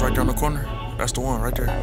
house right there on the corner. That's the one right there.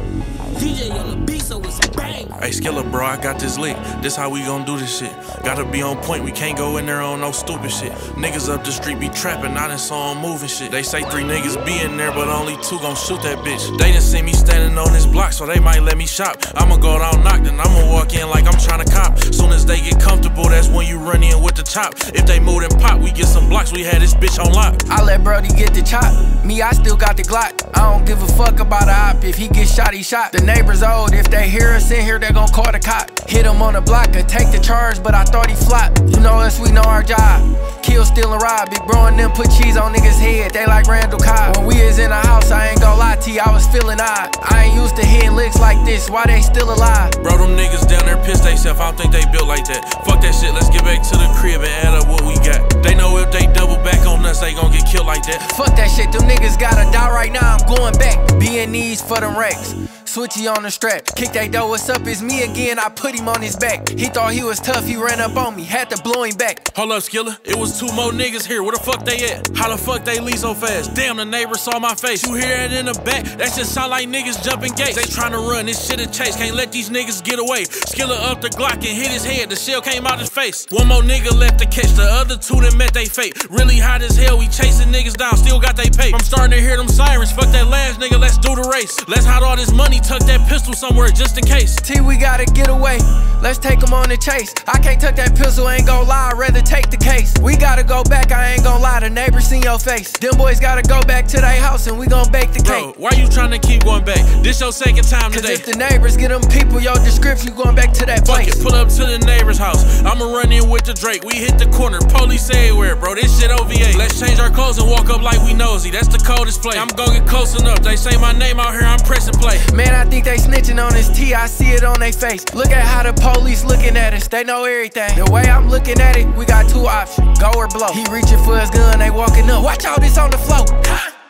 DJ on the beat, so it's bang. Hey, Skilla, bro, I got this lick. This how we gon' do this shit. Gotta be on point, we can't go in there on no stupid shit. Niggas up the street be trapping, I done saw 'em moving shit. They say 3 niggas be in there, but only 2 gon' shoot that bitch. They done see me standing on this block, so they might let me shop. I'ma go down knock, then I'ma walk in like I'm tryna cop. Soon as they get comfortable, that's when you run in with the chop. If they move and pop, we get some blocks, we had this bitch on lock. I let Brody get the chop, me, I still got the Glock. I don't give a fuck about a op, if he get shot, he shot. The neighbors old, if they hear us in here, they gon' call the cop. Hit him on the block, could take the charge, but I thought he flopped. You know us, we know our job. Kill, steal, and rob. Big bro and them put cheese on niggas' head, they like Randall Cobb. When we is in the house, I ain't gon' lie to you, I was feeling odd. I ain't used to hitting licks like this, why they still alive? Bro, them niggas down there pissed they self, I don't think they built like that. Fuck that shit, let's get back to the crib and add up what we got. They know if they double back on us, they gon' get killed like that. Fuck that shit, them niggas gotta die right now, I'm going back. Being these for them wrecks. Switchy on the strap, kick that door, what's up, it's me again, I put him on his back. He thought he was tough, he ran up on me, had to blow him back. Hold up, Skilla, it was 2 more niggas here, where the fuck they at? How the fuck they leave so fast? Damn, the neighbor saw my face. You hear it in the back, that shit sound like niggas jumping gates. They tryna run, this shit a chase, can't let these niggas get away. Skilla up the Glock and hit his head, the shell came out his face. 1 more nigga left to catch, the other 2 that met they fate. Really hot as hell, we chasing niggas down, still got they pay. I'm starting to hear them sirens, fuck that last nigga, let's do the race. Let's hide all this money, tuck that pistol somewhere just in case. T, we gotta get away, let's take him on the chase. I can't tuck that pistol, ain't gon' lie, I'd rather take the case. We gotta go back, I ain't gon' lie, the neighbors seen your face. Them boys gotta go back to their house and we gon' bake the cake. Bro, why you tryna keep going back? This your second time today. Cause if the neighbors get them people your description, you going back to that Fuck place. it, pull up to the neighbor's house, I'ma run in with the Drake. We hit the corner, police everywhere, bro, this shit OVA. Let's change our clothes and walk up like we nosy, that's the coldest play. I'm gon' get close enough, they say my name out here, I'm pressing play. Man, I think they snitching on this T, I see it on they face. Look at how the police looking at us, they know everything. The way I'm looking at it, we got 2 options, go or blow. He reaching for his gun, they walking up, watch out, it's on the floor. That's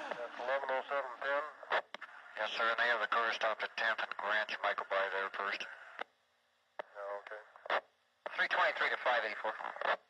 1107 Penn. Yes, sir, and they have the car stopped at 10th and Grant. You might go by there first. Okay. 323 to 584.